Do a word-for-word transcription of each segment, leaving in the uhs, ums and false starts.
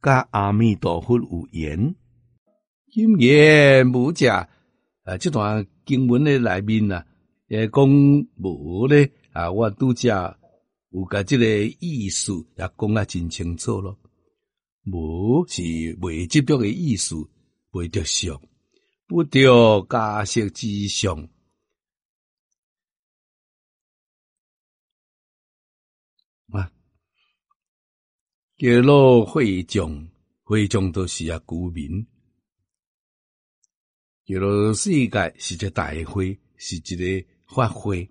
甲阿弥陀佛有缘。今言无假啊，这段经文的内面啊，也讲无咧啊，我拄则有甲这个意思也讲啊真清楚咯。无是未执着的意思，未着相，不着假设之相。啊，叫做会众，会众都是啊居民。叫做世界是一个大会，是一个法会。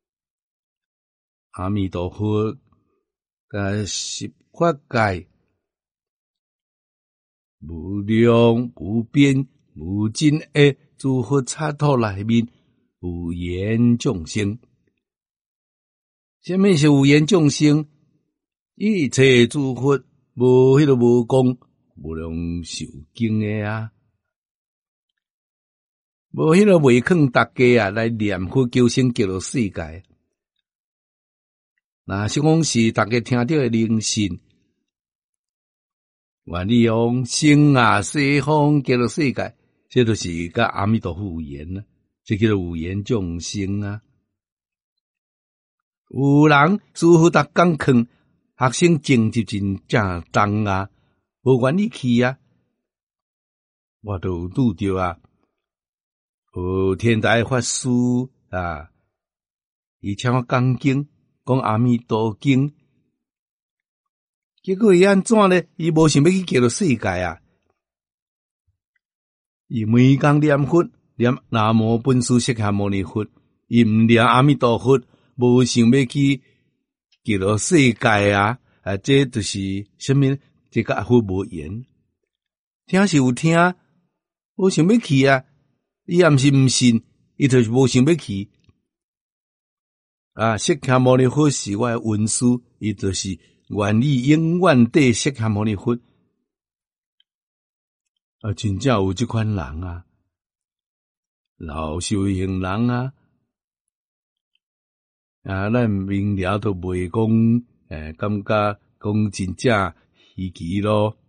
阿弥陀佛，甲十法界无量无边无尽的诸佛刹土内面有缘众生。什么是有缘众生？一切诸佛无迄个无功，无量受经的啊，无迄个未肯大家啊来念佛求生极乐世界。那是讲是大家听到的灵信，愿力往生啊西方极乐世界，这都是甲阿弥陀佛有缘啊，这叫做有缘众生啊。有人师父逐工劝学生成绩真正重啊，无愿意去啊。我都有拄着啊，有天台法师啊，伊请我讲经，讲阿弥陀经，结果伊安怎呢？伊无想要去极乐世界啊！伊每工念佛，念南无本师释迦牟尼佛，伊毋念阿弥陀佛，无想要去极乐世界啊！啊，这就是什么？这个佛无缘，听是有听，无想要去啊！伊也毋是毋信，伊就是无想要去。啊，释迦牟尼佛是我的恩师，伊就是愿意永远对释迦牟尼佛。啊，真正有这款人啊，老修行人啊，啊，咱明了都袂讲，诶，感觉讲真正稀奇咯。